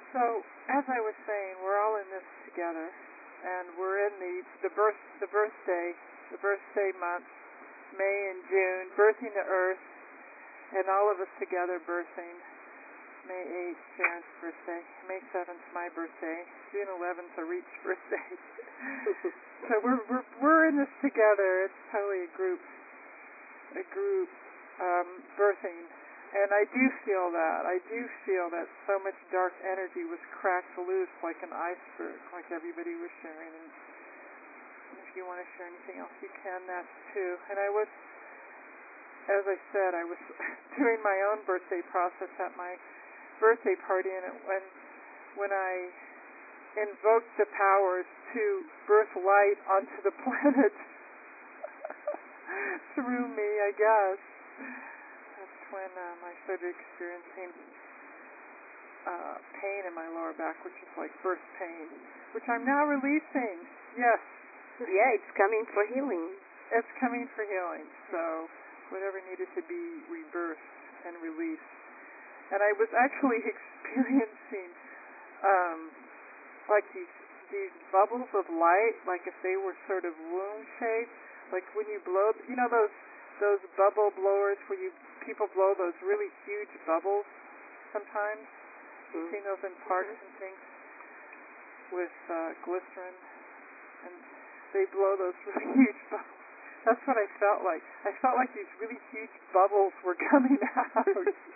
So, as I was saying, we're all in this together, and we're in the birthday month, May and June, birthing the Earth, and all of us together birthing. May 8th, Sharon's birthday. May 7th, my birthday. June 11th, a Reach birthday. So we're in this together. It's totally a group birthing. And I do feel that. I do feel that so much dark energy was cracked loose like an iceberg, like everybody was sharing. And if you want to share anything else, you can, that too. And I was, as I said, I was doing my own birthday process at my birthday party, and when I invoked the powers to birth light onto the planet through me, I guess, that's when I started experiencing pain in my lower back, which is like birth pain, which I'm now releasing. Yes. Yeah, it's coming for healing. It's coming for healing. So whatever needed to be rebirthed and released. And I was actually experiencing like these bubbles of light, like if they were sort of wound shaped, like when you blow, those bubble blowers where people blow those really huge bubbles sometimes. You've seen those in parks and things with glycerin, and they blow those really huge bubbles. That's what I felt like. I felt like these really huge bubbles were coming out.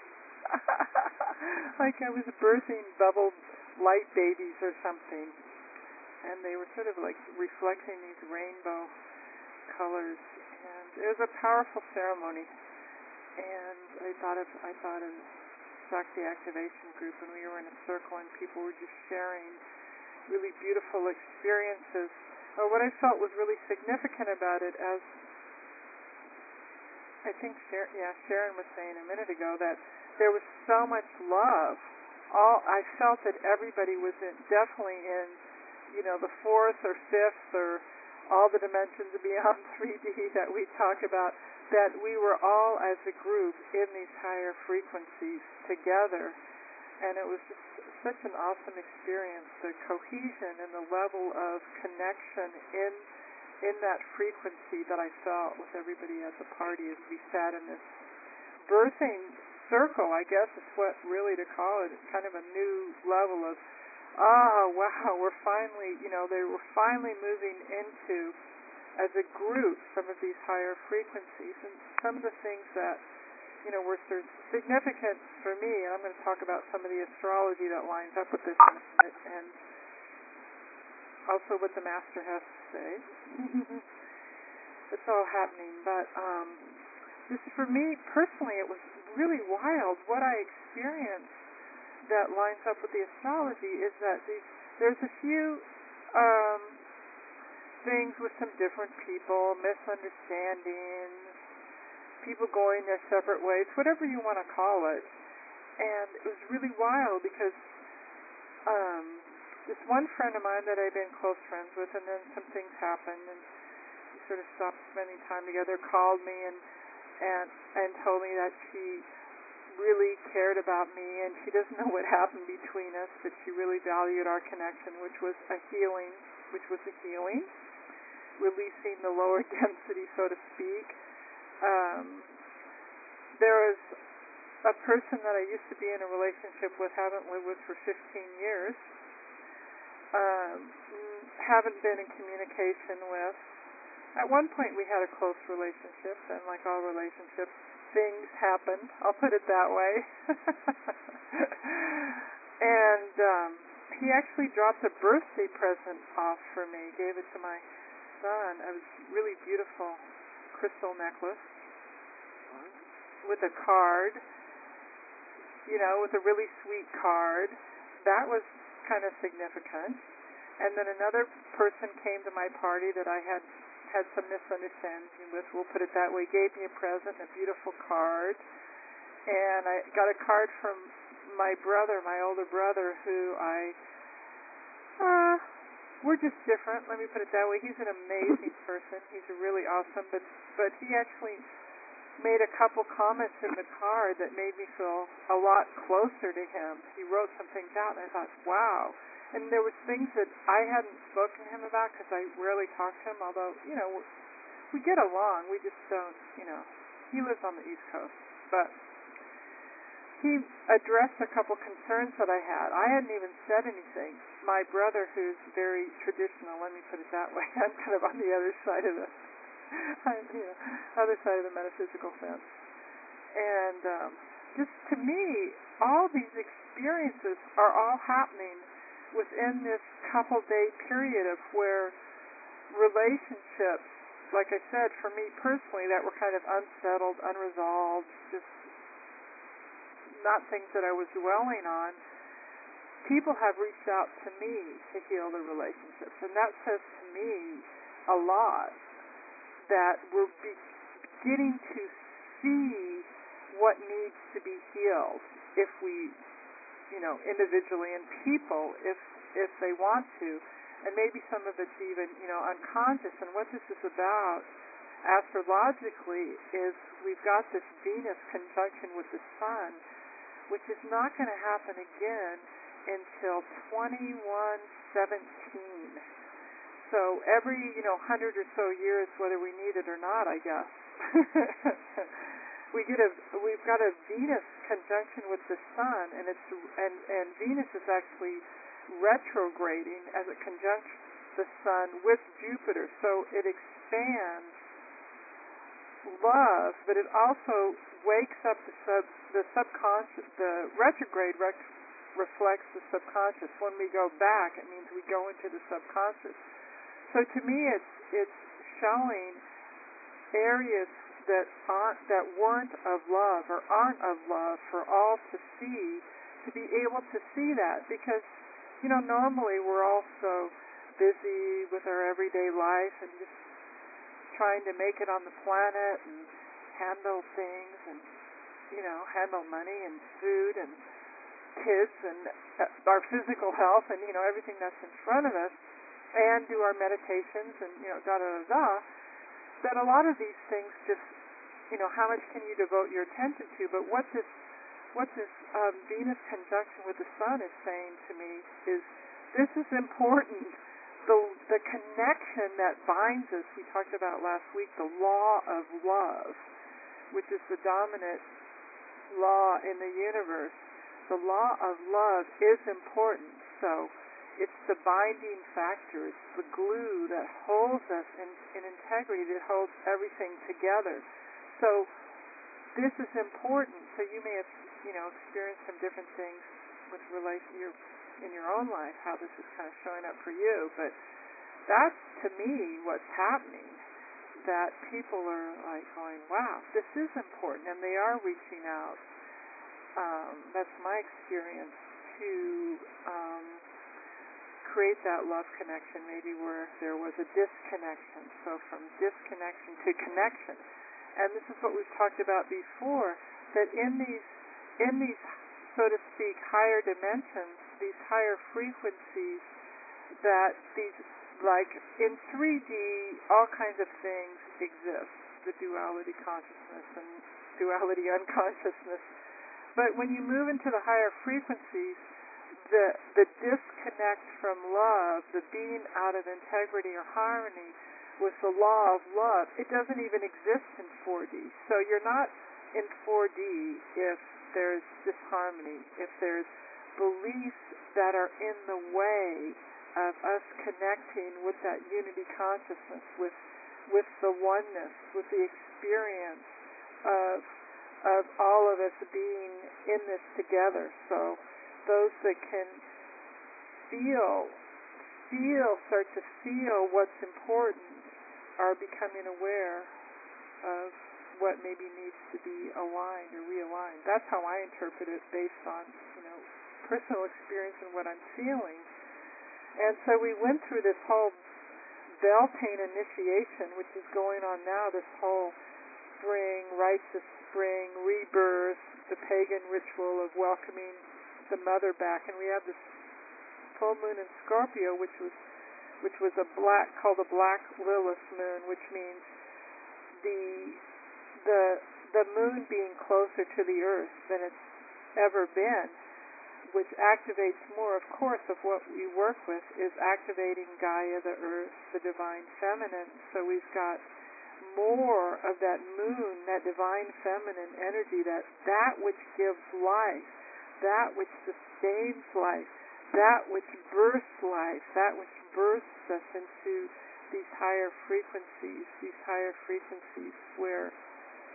Like I was birthing bubble light babies or something. And they were sort of like reflecting these rainbow colors. And it was a powerful ceremony. And I thought of Shakti Activation Group, and we were in a circle and people were just sharing really beautiful experiences. What I felt was really significant about it, as I think Sharon was saying a minute ago, that there was so much love. I felt that everybody was definitely in, the fourth or fifth or all the dimensions beyond 3D that we talk about, that we were all as a group in these higher frequencies together. And it was just such an awesome experience, the cohesion and the level of connection in that frequency that I felt with everybody at the party as we sat in this birthing circle, I guess is what really to call it. It's kind of a new level of, wow, we're finally, they were finally moving into, as a group, some of these higher frequencies. And some of the things that were significant for me, and I'm going to talk about some of the astrology that lines up with this in a minute, and also what the Master has to say. It's all happening, but just for me personally, it was really wild. What I experienced that lines up with the astrology is that there's a few things with some different people, misunderstandings, people going their separate ways, whatever you want to call it. And it was really wild because this one friend of mine that I've been close friends with, and then some things happened, and we sort of stopped spending time together, called me and told me that she really cared about me, and she doesn't know what happened between us, but she really valued our connection, which was a healing, releasing the lower density, so to speak. There was a person that I used to be in a relationship with, haven't lived with for 15 years, haven't been in communication with. At one point we had a close relationship, and like all relationships, things happened. I'll put it that way. And he actually dropped a birthday present off for me, gave it to my son. It was really beautiful crystal necklace with a card, with a really sweet card. That was kind of significant. And then another person came to my party that I had some misunderstanding with, we'll put it that way, gave me a present, a beautiful card. And I got a card from my brother, my older brother, who we're just different, let me put it that way. He's an amazing person. He's really awesome, but he actually made a couple comments in the card that made me feel a lot closer to him. He wrote some things out, and I thought, wow. And there was things that I hadn't spoken to him about because I rarely talk to him, although, we get along. We just don't, he lives on the East Coast. But he addressed a couple concerns that I had. I hadn't even said anything. My brother, who's very traditional, let me put it that way, I'm kind of on the other side of the other side of the metaphysical fence. And just to me, all these experiences are all happening within this couple-day period of where relationships, like I said, for me personally, that were kind of unsettled, unresolved, just not things that I was dwelling on, people have reached out to me to heal the relationships. And that says to me a lot, that we're beginning to see what needs to be healed if we, individually, and people, if they want to. And maybe some of it's even, unconscious. And what this is about astrologically is we've got this Venus conjunction with the Sun, which is not going to happen again until 2117. So every, 100 or so years, whether we need it or not, I guess, we've got a Venus conjunction with the Sun, and Venus is actually retrograding as it conjuncts the Sun with Jupiter. So it expands love, but it also wakes up the subconscious. The retrograde reflects the subconscious. When we go back, it means we go into the subconscious. So to me, it's showing areas that weren't of love or aren't of love for all to see, to be able to see that, because normally we're all so busy with our everyday life and just trying to make it on the planet and handle things and handle money and food and kids and our physical health and everything that's in front of us, and do our meditations and that a lot of these things just how much can you devote your attention to? But what this Venus conjunction with the Sun is saying to me is this is important. The connection that binds us, we talked about last week, the law of love, which is the dominant law in the universe. The law of love is important. So it's the binding factor. It's the glue that holds us in integrity, that holds everything together. So this is important. So you may have, experienced some different things with in your own life, how this is kind of showing up for you. But that's, to me, what's happening. That people are like going, wow, this is important, and they are reaching out. That's my experience, to create that love connection, maybe where there was a disconnection. So from disconnection to connection. And this is what we've talked about before, that in these, so to speak, higher dimensions, these higher frequencies, that these, like in 3D, all kinds of things exist, the duality consciousness and duality unconsciousness. But when you move into the higher frequencies, the disconnect from love, the being out of integrity or harmony with the law of love, it doesn't even exist in 4D. So you're not in 4D if there's disharmony, if there's beliefs that are in the way of us connecting with that unity consciousness, with the oneness, with the experience of all of us being in this together. So those that can start to feel what's important are becoming aware of what maybe needs to be aligned or realigned. That's how I interpret it, based on personal experience and what I'm feeling. And so we went through this whole Beltane initiation, which is going on now, this whole spring, rites of spring, rebirth, the pagan ritual of welcoming the mother back. And we have this full moon in Scorpio, which was called a black Lilith moon, which means the moon being closer to the earth than it's ever been, which activates more, of course, of what we work with is activating Gaia, the earth, the divine feminine. So we've got more of that moon, that divine feminine energy, that which gives life, that which sustains life, that which births life, that which births us into these higher frequencies where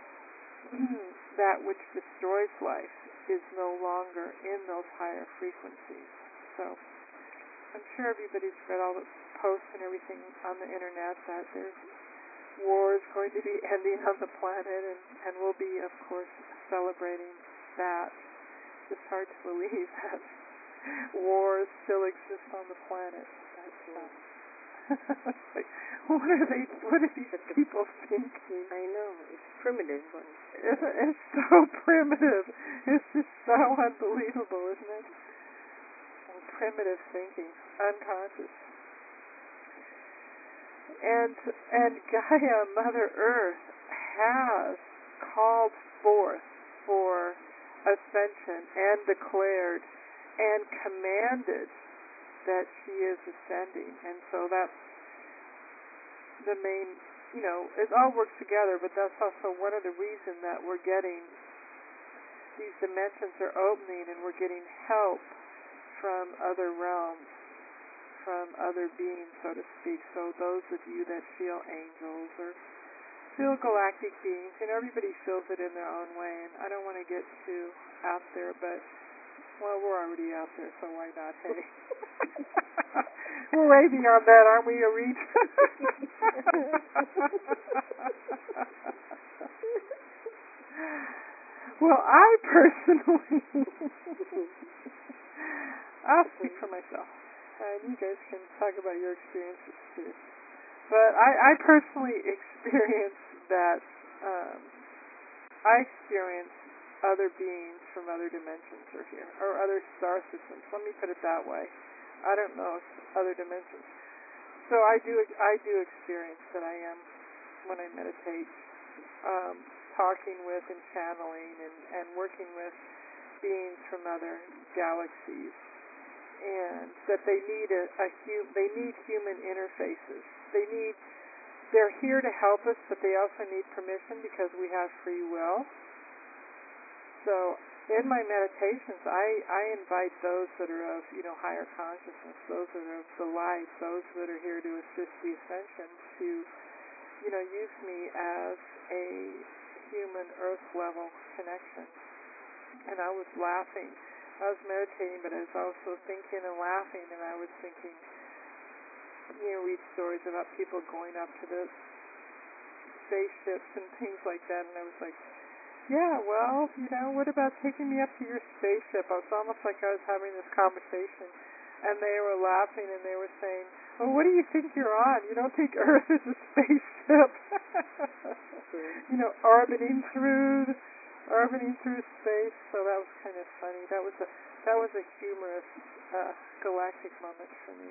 that which destroys life is no longer in those higher frequencies. So I'm sure everybody's read all the posts and everything on the internet that there's wars going to be ending on the planet, and we'll be, of course, celebrating that. It's hard to believe that wars still exist on the planet. Like, what are these people thinking? I know, it's primitive. It's so primitive. It's just so unbelievable, isn't it? Primitive thinking, unconscious. And Gaia, Mother Earth, has called forth for ascension and declared and commanded that she is ascending. And so that's the main, it all works together, but that's also one of the reasons that we're getting, these dimensions are opening and we're getting help from other realms, from other beings, so to speak. So those of you that feel angels or feel galactic beings, everybody feels it in their own way, and I don't want to get too out there, but, well, we're already out there, so why not, hey? We're way beyond that, aren't we, Arit? Well, I personally, I'll speak for myself, and you guys can talk about your experiences too. But I personally experienced that, I experienced other beings from other dimensions are here, or other star systems. Let me put it that way. I don't know if other dimensions. So I do experience that I am, when I meditate, talking with and channeling and working with beings from other galaxies, and that they need they need human interfaces. They're here to help us, but they also need permission because we have free will. So in my meditations, I invite those that are of higher consciousness, those that are of the light, those that are here to assist the ascension, to use me as a human earth level connection. And I was laughing. I was meditating, but I was also thinking and laughing, and I was thinking, read stories about people going up to the spaceships and things like that, and I was like, yeah, well, what about taking me up to your spaceship? It was almost like I was having this conversation, and they were laughing, and they were saying, well, what do you think you're on? You don't think Earth is a spaceship? Orbiting through space. So that was kind of funny. That was a humorous galactic moment for me.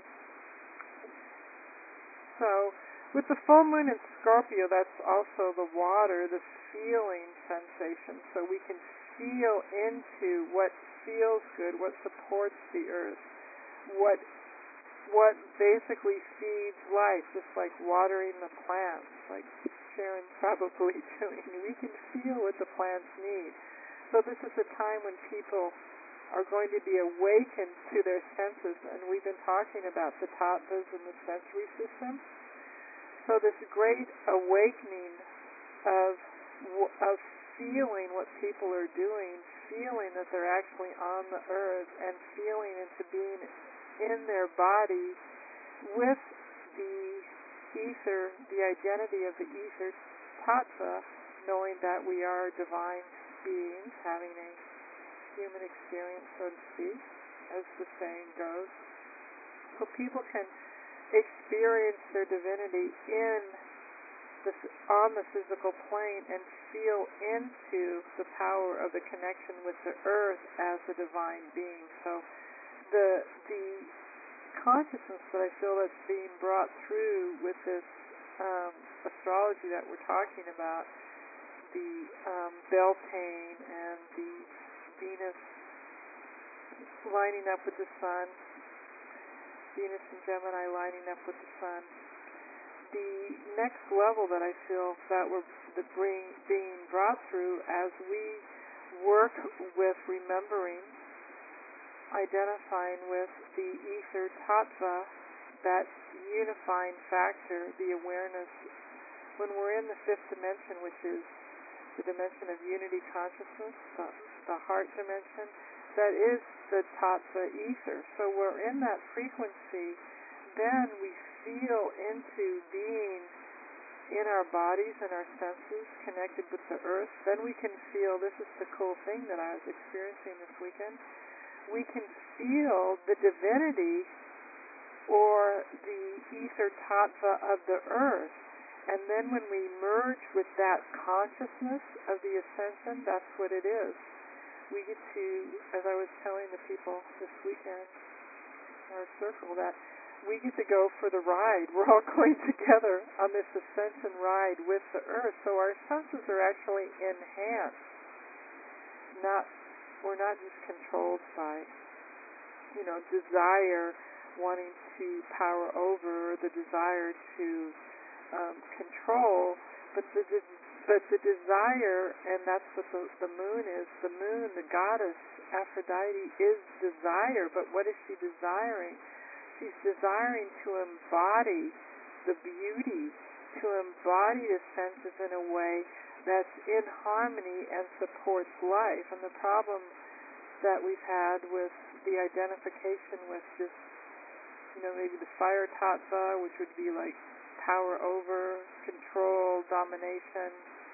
So with the full moon in Scorpio, that's also the water, the feeling sensation. So we can feel into what feels good, what supports the earth, what basically feeds life, just like watering the plants, like Sharon's probably doing. We can feel what the plants need. So this is a time when people are going to be awakened to their senses, and we've been talking about the tattvas and the sensory system. So this great awakening of feeling what people are doing, feeling that they're actually on the earth, and feeling into being in their body with the ether, the identity of the ether tattva, knowing that we are divine beings having a human experience, so to speak, as the saying goes. So people can experience their divinity on the physical plane and feel into the power of the connection with the earth as a divine being. So the consciousness that I feel that's being brought through with this astrology that we're talking about, the Beltane and the Venus lining up with the Sun, Venus and Gemini lining up with the Sun. The next level that I feel that we're being brought through as we work with remembering, identifying with the ether tattva, that unifying factor, the awareness. When we're in the fifth dimension, which is the dimension of unity consciousness, the heart dimension, that is the tattva ether. So we're in that frequency, then we feel into being in our bodies and our senses connected with the earth. Then we can feel, this is the cool thing that I was experiencing this weekend, we can feel the divinity or the ether tattva of the earth. And then when we merge with that consciousness of the ascension, that's what it is. We get to, as I was telling the people this weekend in our circle, that we get to go for the ride. We're all going together on this ascension ride with the earth. So our senses are actually enhanced. We're not just controlled by, desire, wanting to power over, the desire to control, but the desire, and that's what the moon is. The moon, the goddess Aphrodite, is desire. But what is she desiring? She's desiring to embody the beauty, to embody the senses in a way that's in harmony and supports life. And the problem that we've had with the identification with just, maybe the fire tattva, which would be like power over, control, domination,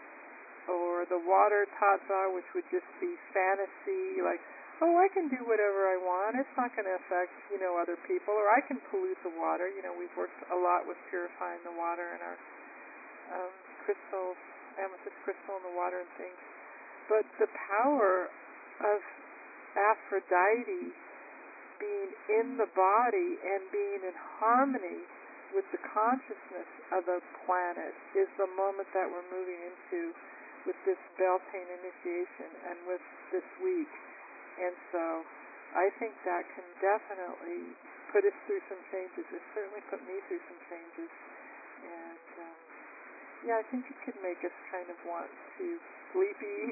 or the water tattva, which would just be fantasy, like, oh, I can do whatever I want. It's not going to affect, other people, or I can pollute the water. We've worked a lot with purifying the water and our crystals, amethyst crystal in the water and things. But the power of Aphrodite being in the body and being in harmony with the consciousness of the planet is the moment that we're moving into with this Beltane initiation and with this week. And so I think that can definitely put us through some changes. It certainly put me through some changes. And I think it could make us kind of want to sleepy.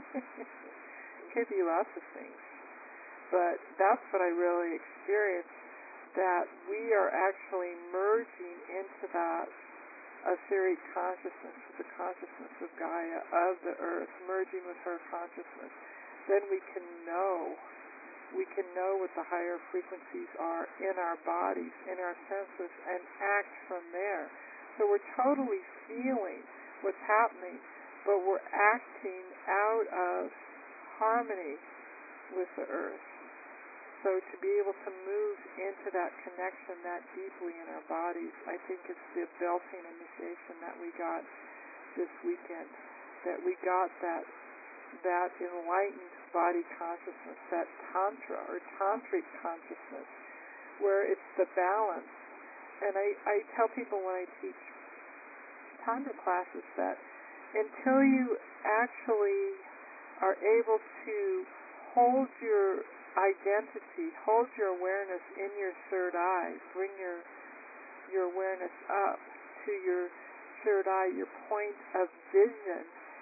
It could be lots of things. But that's what I really experienced, that we are actually merging into that etheric consciousness, with the consciousness of Gaia, of the earth, merging with her consciousness. Then we can know what the higher frequencies are in our bodies, in our senses, and act from there. So we're totally feeling what's happening, but we're acting out of harmony with the earth. So to be able to move into that connection that deeply in our bodies, I think it's the Beltane initiation that we got this weekend, that we got that enlightened body consciousness, that tantra or tantric consciousness, where it's the balance. And I tell people when I teach tantra classes that until you actually are able to hold your identity, hold your awareness in your third eye, bring your awareness up to your third eye, your point of vision,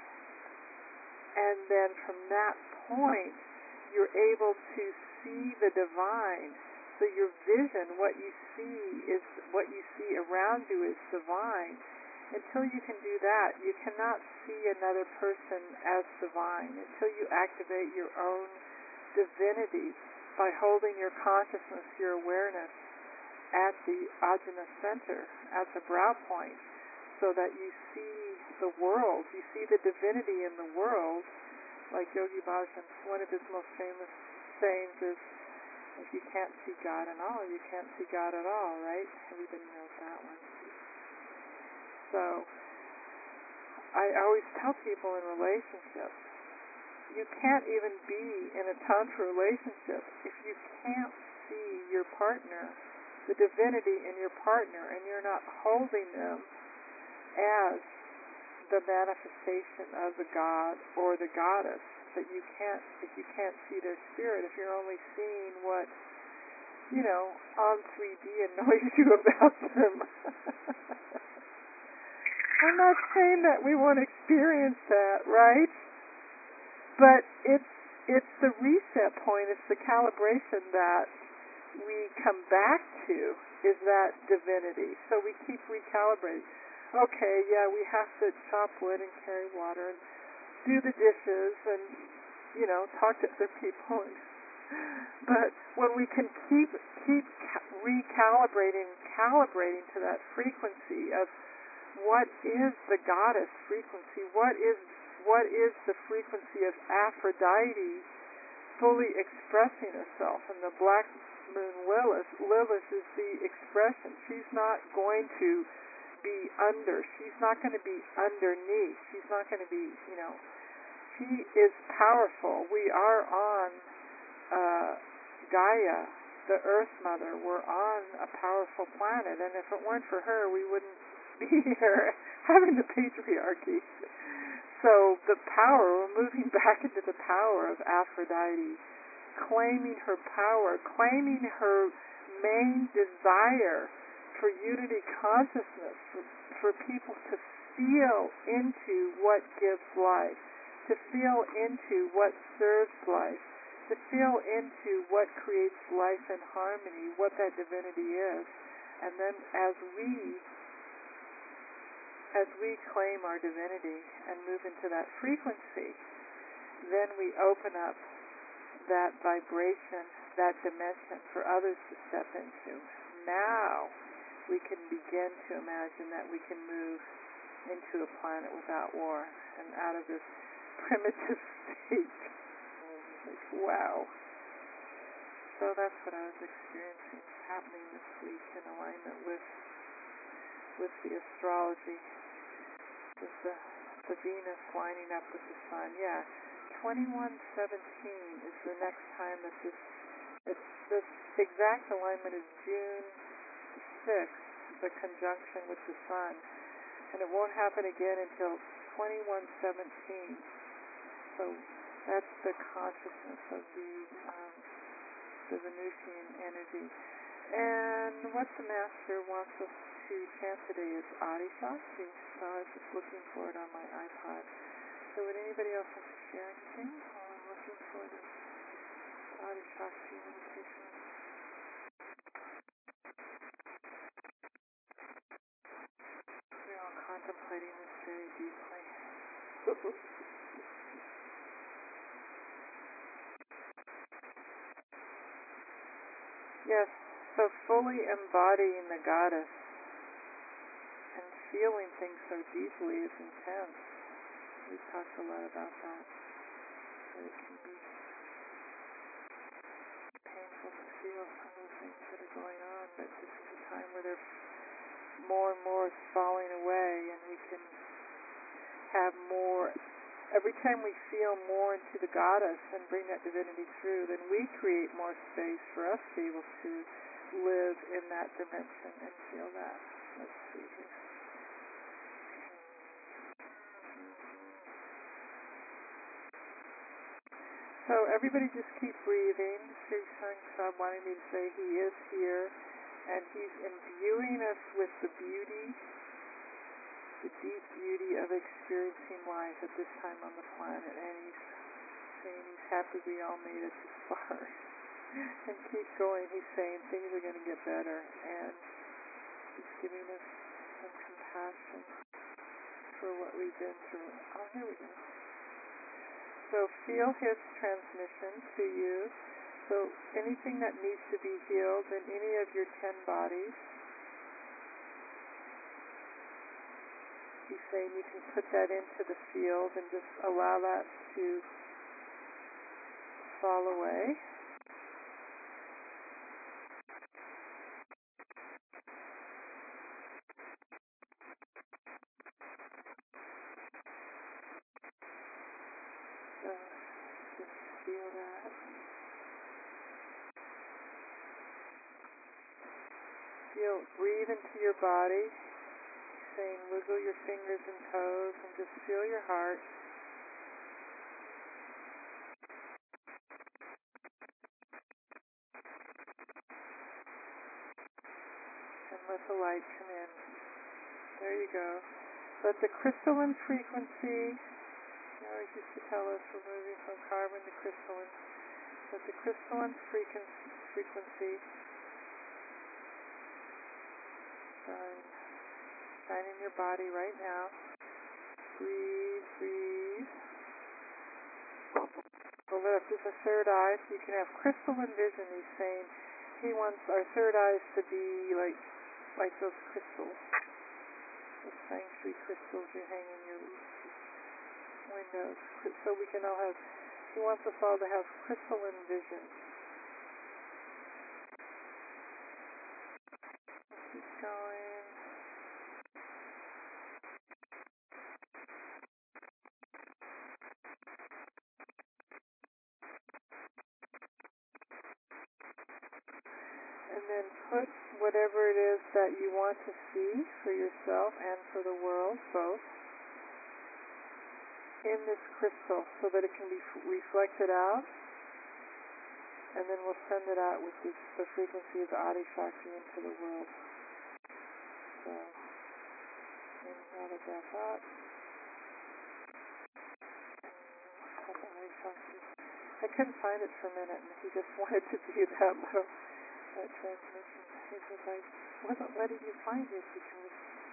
and then from that point you're able to see the divine. So your vision, what you see around you is divine. Until you can do that, you cannot see another person as divine. Until you activate your own divinity by holding your consciousness, your awareness at the ajna center, at the brow point, so that you see the world, you see the divinity in the world. Like Yogi Bhajan, one of his most famous sayings is, if you can't see God at all, you can't see God at all, right? Everybody knows that one. So I always tell people in relationships, you can't even be in a tantra relationship if you can't see your partner, the divinity in your partner, and you're not holding them as the manifestation of the god or the goddess, that you can't, if you can't see their spirit, if you're only seeing what, on 3D annoys you about them. I'm not saying that we won't experience that, right? But it's the reset point, it's the calibration that we come back to, is that divinity. So we keep recalibrating. Okay, yeah, we have to chop wood and carry water and do the dishes and, talk to other people. But when we can keep recalibrating, calibrating to that frequency of what is the goddess frequency, what is the frequency of Aphrodite fully expressing herself, and the black moon Lilith is the expression. She's not going to be under. She's not going to be underneath. She's not going to be, she is powerful. We are on Gaia, the Earth Mother. We're on a powerful planet, and if it weren't for her, we wouldn't be here having the patriarchy. So the power, we're moving back into the power of Aphrodite, claiming her power, claiming her main desire for unity consciousness, for people to feel into what gives life, to feel into what serves life, to feel into what creates life and harmony, what that divinity is. And then as we claim our divinity and move into that frequency, then we open up that vibration, that dimension for others to step into. Now we can begin to imagine that we can move into a planet without war and out of this primitive state. Like, wow. So that's what I was experiencing happening this week in alignment with the astrology, with the Venus lining up with the Sun. Yeah, 2117 is the next time that this exact alignment is June 6th, the conjunction with the Sun, and it won't happen again until 2117. So that's the consciousness of the Venusian energy. And what the Master wants us to chant today is Adi Shakti. So I was just looking for it on my iPod. So would anybody else like to share anything while I'm looking for this Adi Shakti meditation? We're all contemplating this very deeply. Yes, so fully embodying the goddess and feeling things so deeply is intense. We've talked a lot about that. It can be painful to feel some of the things that are going on, but this is a time where they're more and more falling away, and we can have more. Every time we feel more into the goddess and bring that divinity through, then we create more space for us to be able to live in that dimension and feel that. Let's see here. So everybody just keep breathing. Sri Sang Sab wanted me to say he is here, and he's imbuing us with the beauty, the deep beauty of experiencing life at this time on the planet, and he's saying he's happy we all made it this far. And keep going. He's saying things are going to get better, and he's giving us some compassion for what we've been through. Oh, here we go. So feel his transmission to you. So anything that needs to be healed in any of your 10 bodies, he's saying you can put that into the field and just allow that to fall away. So just feel that. Breathe into your body. saying wiggle your fingers and toes and just feel your heart. And let the light come in. There you go. Let the crystalline frequency, you always used to tell us we're moving from carbon to crystalline. Let the crystalline frequency shine in your body right now. Breathe, breathe. We'll lift as a third eye, so you can have crystalline vision. He's saying he wants our third eyes to be like those crystals, those feng shui crystals you hang in your windows, so we can all have. He wants us all to have crystalline vision. Let's keep going. And then put whatever it is that you want to see for yourself and for the world, both, in this crystal so that it can be reflected out, and then we'll send it out with the frequency of the Adi Shakti into the world. So, another breath out. And the Adi Shakti. I couldn't find it for a minute, and he just wanted to do that transmission. He says, I wasn't letting you find it because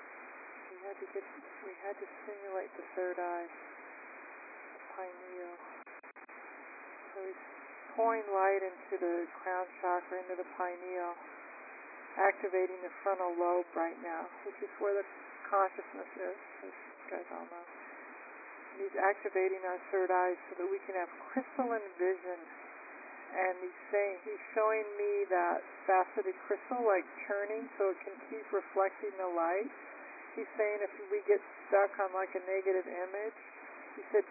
we had to stimulate the third eye, the pineal. So he's pouring light into the crown chakra, into the pineal, activating the frontal lobe right now, which is where the consciousness is, as you guys all know. And he's activating our third eye so that we can have crystalline vision. And he's showing me that faceted crystal like churning so it can keep reflecting the light. He's saying if we get stuck on like a negative image, he said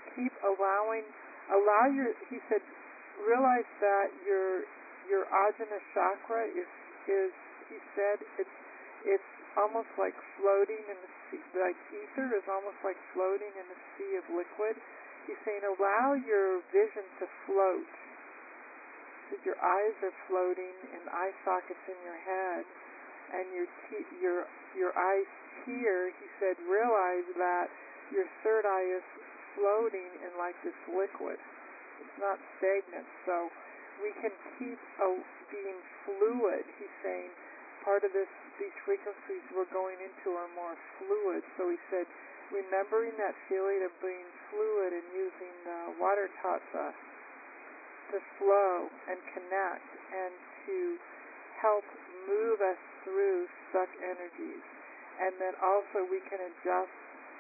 he said realize that your ajna chakra is he said it's almost like floating in the sea, like ether is almost like floating in the sea of liquid. He's saying allow your vision to float. Your eyes are floating and eye sockets in your head, and your eyes tear. He said, realize that your third eye is floating in like this liquid. It's not stagnant, so we can keep being fluid. He's saying part of these frequencies we're going into are more fluid. So he said, remembering that feeling of being fluid and using water tattva to flow and connect and to help move us through stuck energies. And then also we can adjust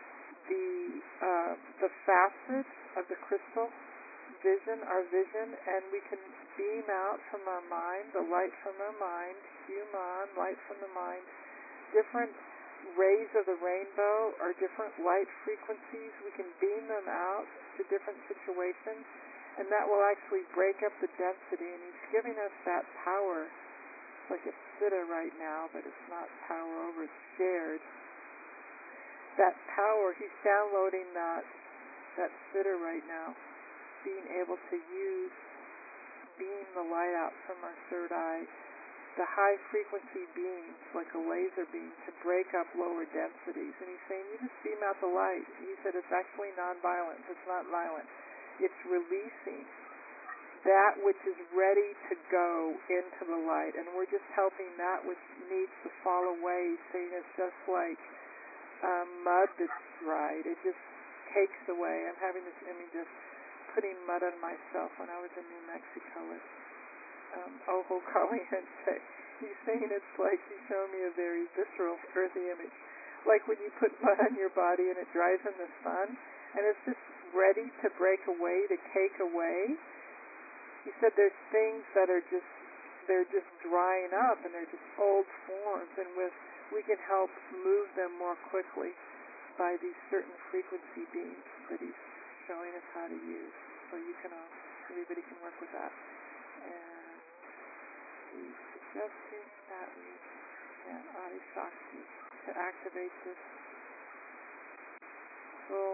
the facets of the crystal vision, our vision, and we can beam out from our mind, the light from our mind, human, light from the mind, different rays of the rainbow or different light frequencies. We can beam them out to different situations. And that will actually break up the density, and he's giving us that power. It's like a siddha right now, but it's not power over, it's shared. That power, he's downloading that siddha right now, being able to beam the light out from our third eye, the high frequency beams, like a laser beam, to break up lower densities. And he's saying, you just beam out the light. He said it's actually non-violent, it's not violent. It's releasing that which is ready to go into the light, and we're just helping that which needs to fall away, saying it's just like mud that's dried. It just takes away. I'm having this image of putting mud on myself when I was in New Mexico with Oho Caliente. He's saying it's like he's showing me a very visceral, earthy image. Like when you put mud on your body and it dries in the sun, and it's just ready to break away, to cake away. He said there's things that are they're just drying up, and they're just old forms, and we can help move them more quickly by these certain frequency beams that he's showing us how to use. So everybody can work with that. And he's suggesting that we Adi Shakti to activate this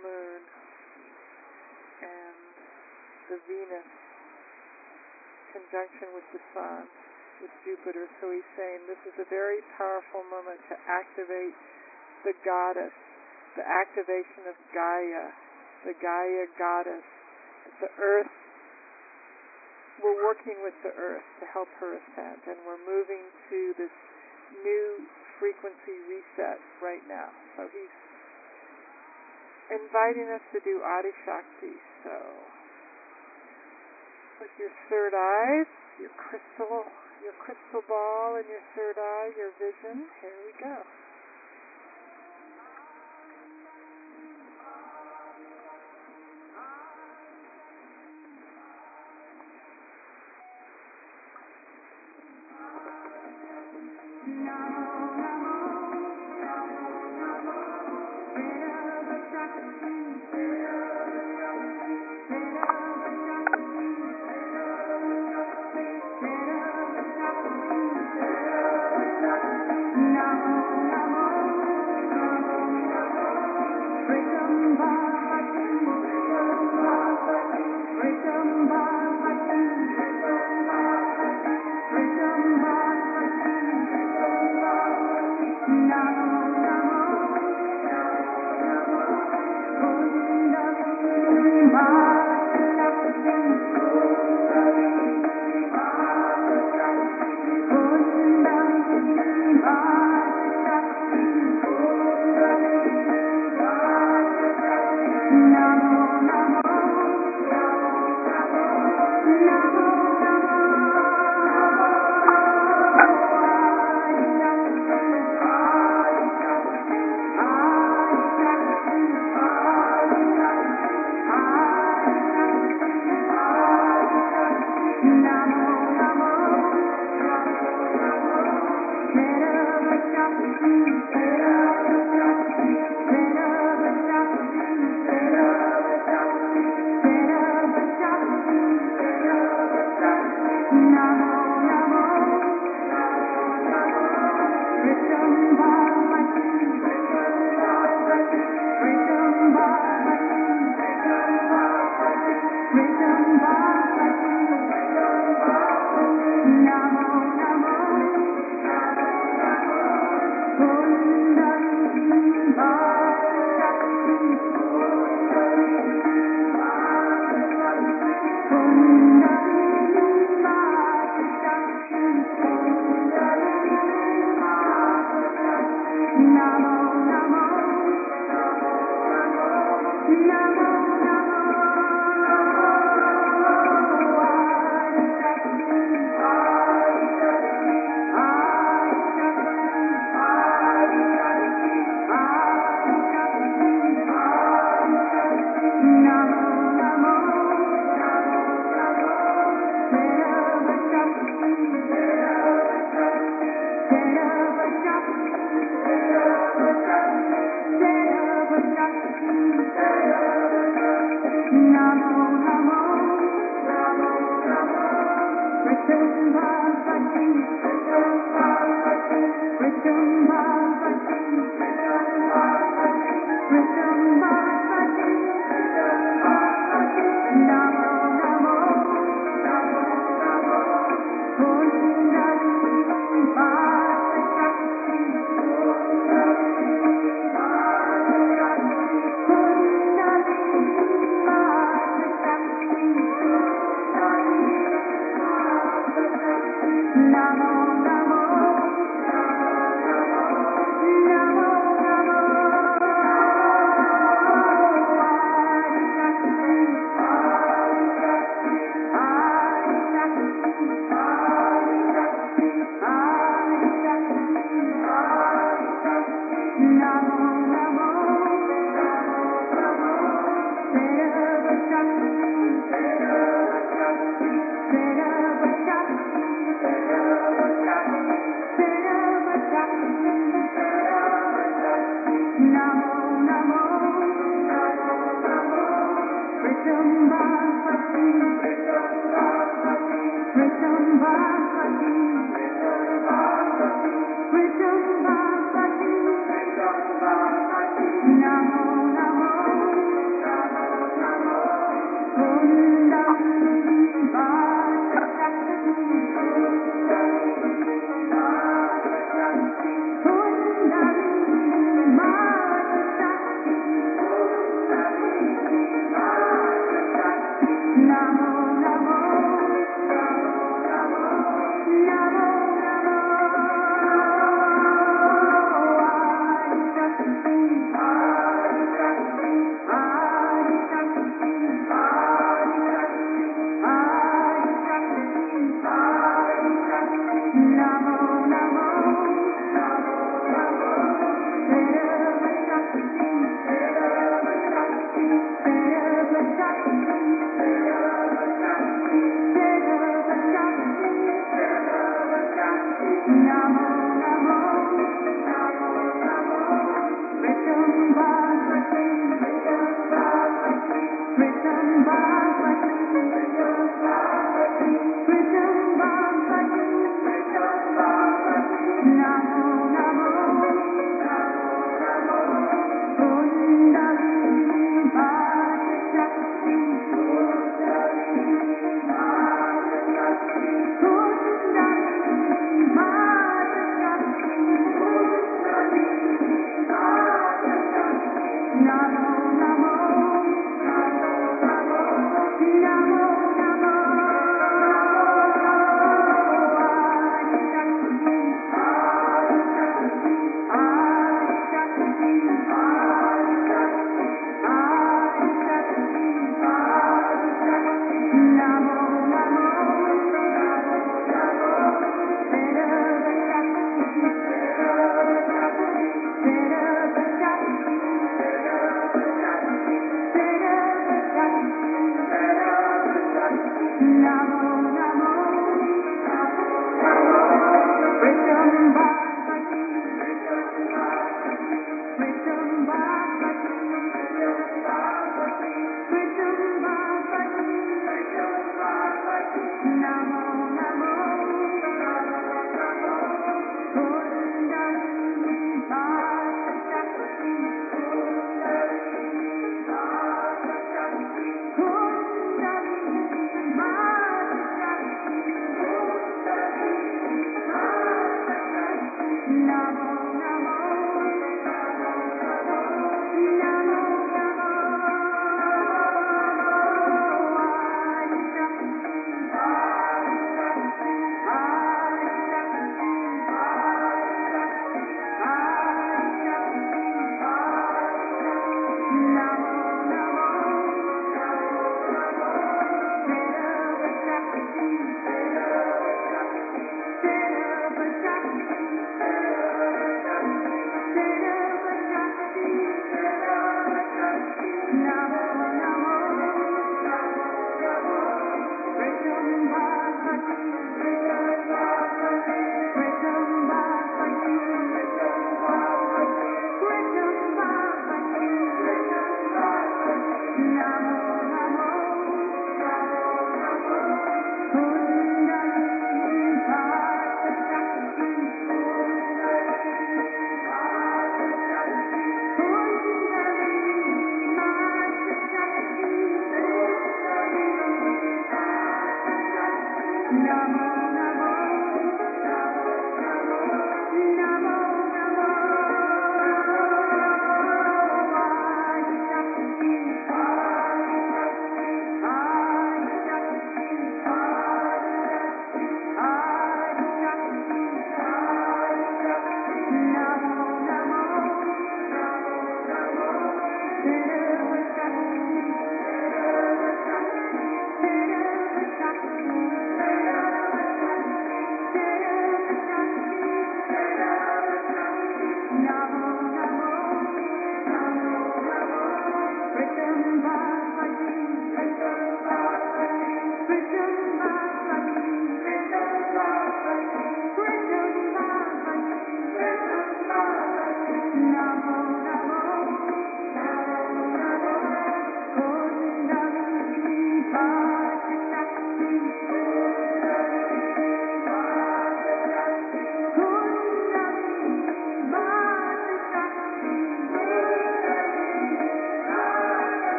moon and the Venus conjunction with the sun, with Jupiter. So he's saying this is a very powerful moment to activate the goddess, the activation of Gaia, the Gaia goddess. The earth, we're working with the earth to help her ascend, and we're moving to this new frequency reset right now. So he's inviting us to do Adi Shakti. So with your third eye, your crystal ball and your third eye, your vision, here we go.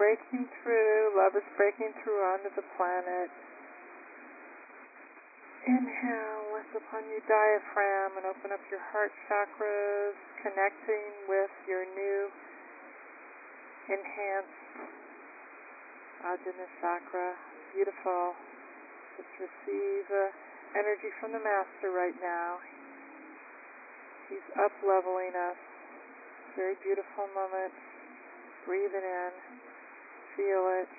breaking through. Love is breaking through onto the planet. Inhale, lift upon your diaphragm and open up your heart chakras, connecting with your new enhanced Ajna chakra. Beautiful. Just receive energy from the Master right now. He's up-leveling us. Very beautiful moment. Breathe it in. Feel it.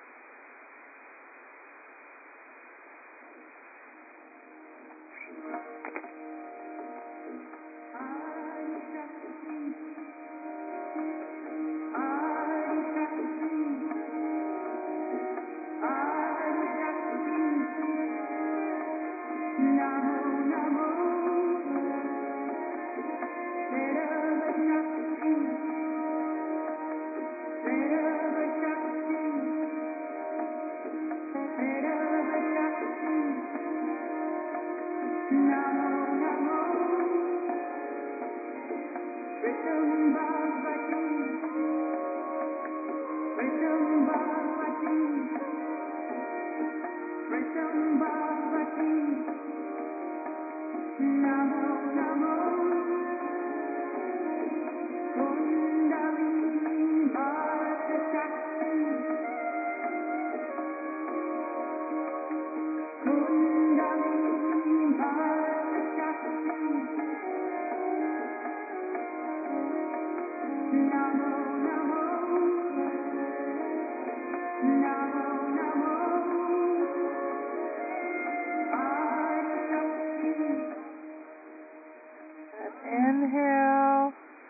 Inhale.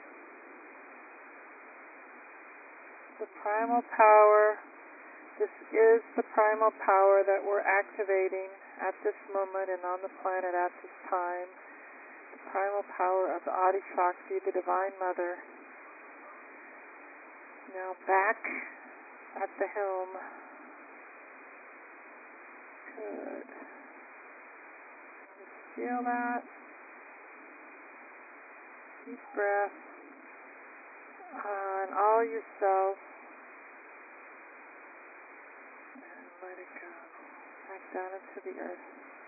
The primal power. This is the primal power that we're activating at this moment and on the planet at this time. The primal power of Adi Shakti, the Divine Mother. Now back at the helm. Good. Just feel that. Deep breath on all your cells. And let it go. Back down into the earth.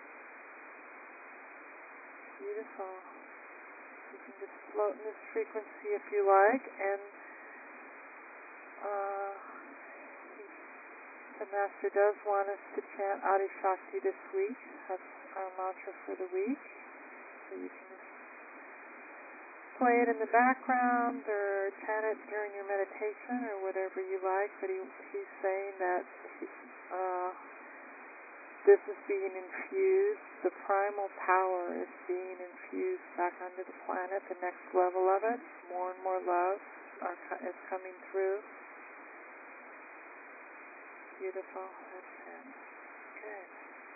Beautiful. You can just float in this frequency if you like, and the Master does want us to chant Adi Shakti this week. That's our mantra for the week. So you can just play it in the background or chant it during your meditation or whatever you like. But he's saying that this is being infused. The primal power is being infused back onto the planet. The next level of it, more and more love is coming through. Beautiful. That's it. Good.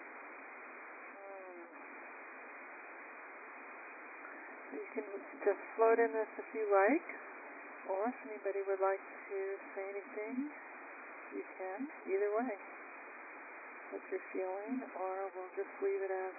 So you can just float in this if you like, or if anybody would like to say anything, you can. Either way. What you're feeling, or we'll just leave it as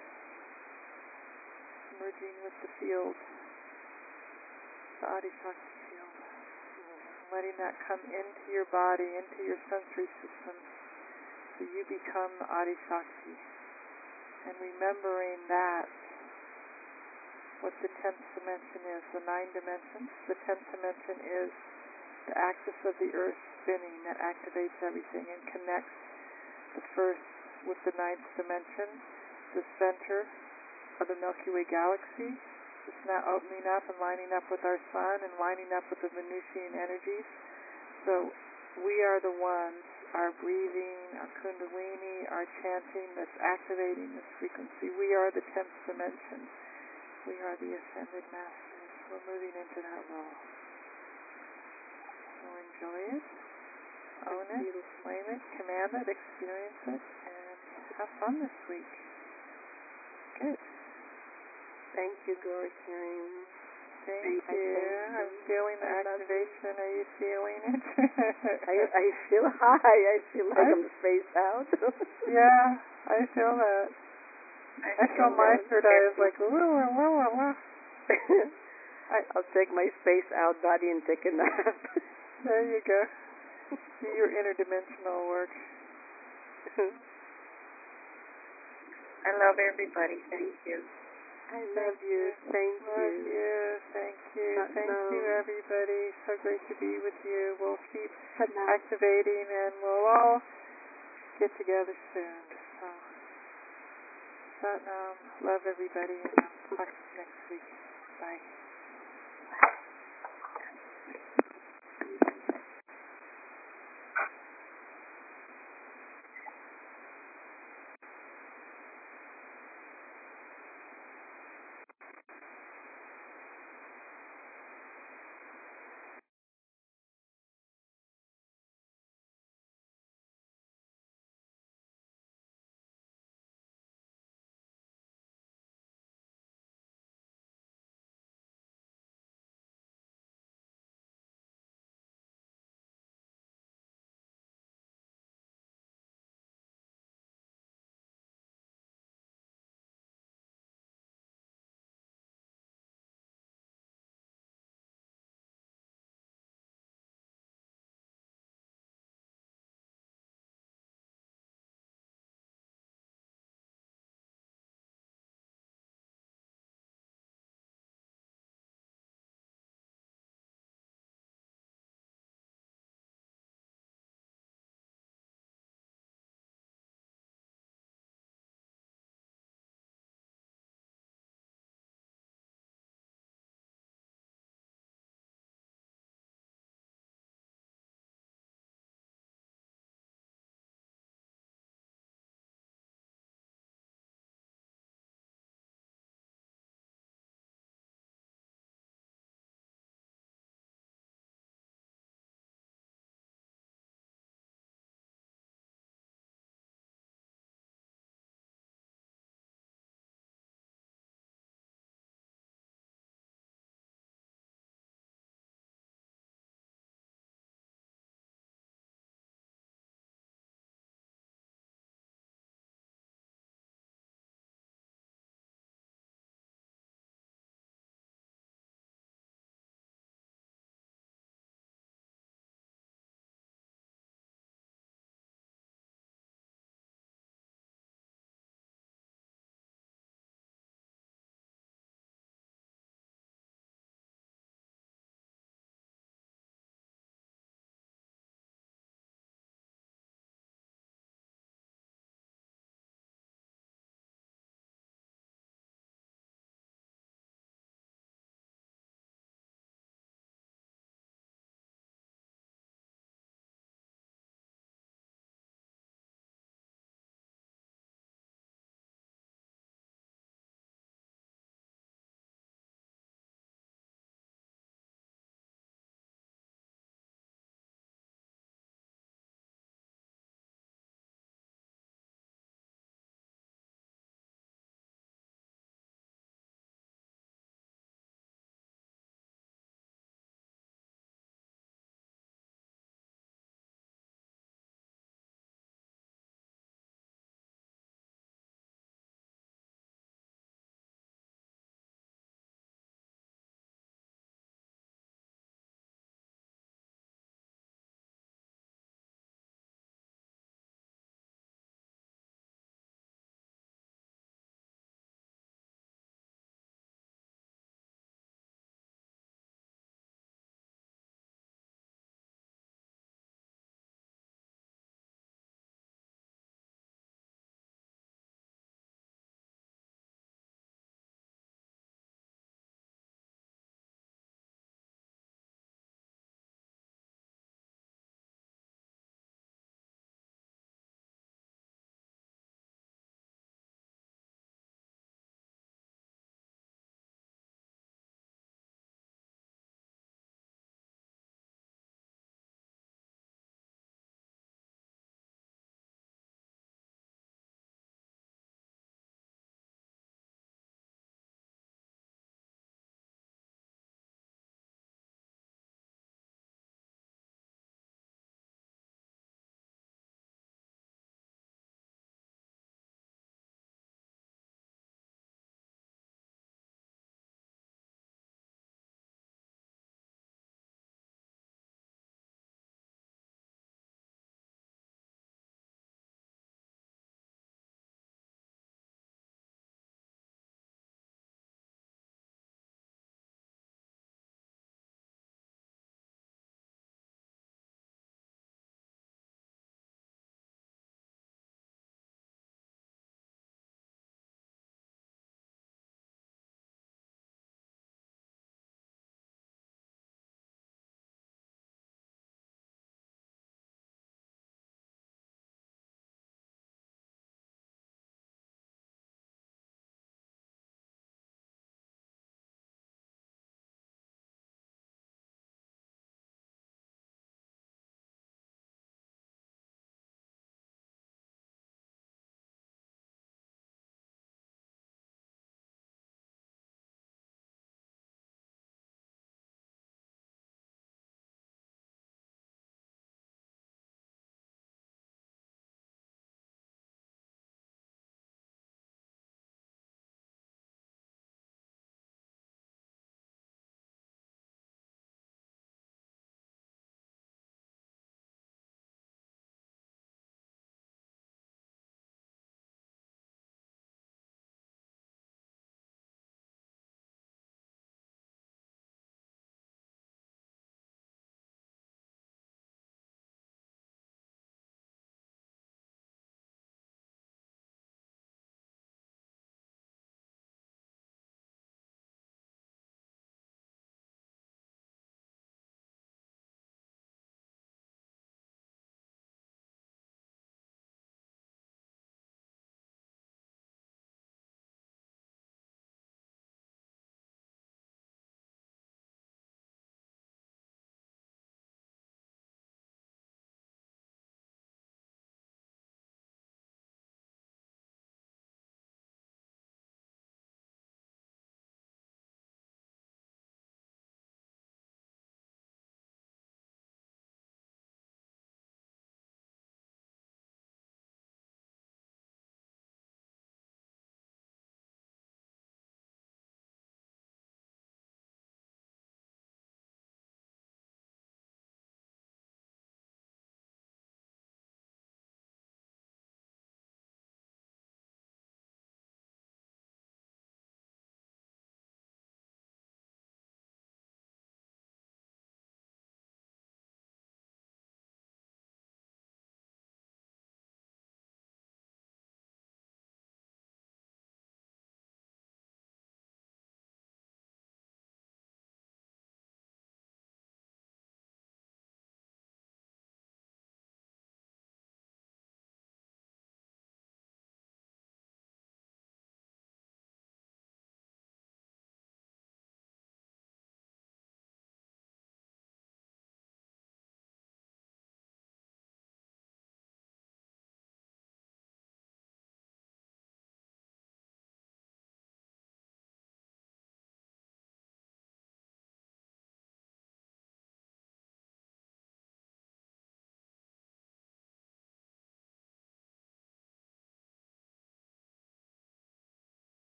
merging with the field, the Adi Shakti field. Letting that come into your body, into your sensory system, so you become the Adi Shakti. And remembering that, what the 10th dimension is, the 9 dimensions. The 10th dimension is the axis of the earth spinning that activates everything and connects the first with the 9th dimension, the center of the Milky Way galaxy. It's now opening up and lining up with our sun and lining up with the Venusian energies. So we are the ones, our breathing, our kundalini, our chanting that's activating this frequency. We are the 10th dimension. We are the ascended masters. We're moving into that role. So enjoy it, own it, claim it, command it, experience it, and have fun this week. Good. Thank you, Gorgeous. Thank you. I'm feeling the activation. Are you feeling it? I feel high. I feel like I'm spaced out. Yeah, I feel that. I feel my third eye is like, woo, woo, woo, woo. I'll take my space out body and take a nap. There you go. Do your interdimensional work. I love everybody. Thank you. I love you. Thank Love you. Thank you. Thank you, everybody. So great to be with you. We'll keep activating, and we'll all get together soon. So, Satnam. Love everybody, and talk to you next week. Bye.